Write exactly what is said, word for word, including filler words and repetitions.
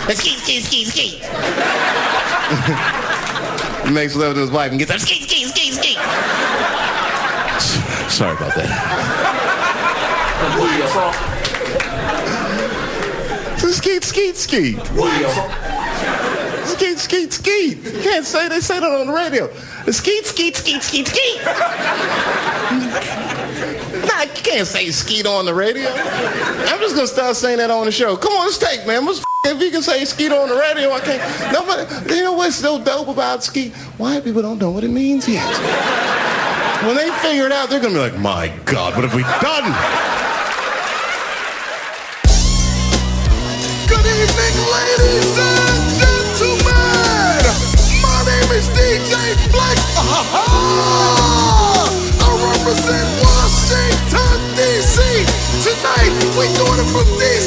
Ski, ski, ski, ski. He makes love to his wife and gets up. Ski, ski, ski, ski. Sorry about that. Where you from? Skeet, skeet, skeet. Where you from? Skeet, skeet, skeet. You can't say, they say that on the radio. Skeet, skeet, skeet, skeet, skeet. Nah, you can't say skeet on the radio. I'm just gonna start saying that on the show. Come on, let's take, man. What's if you can say skeet on the radio, I can't. Nobody, you know what's so dope about skeet? White people don't know what it means yet. When they figure it out, they're gonna be like, my God, what have we done? Good evening, ladies and gentlemen. My name is D J Flex. Uh-huh. I represent Washington, D C Tonight, we doing it from D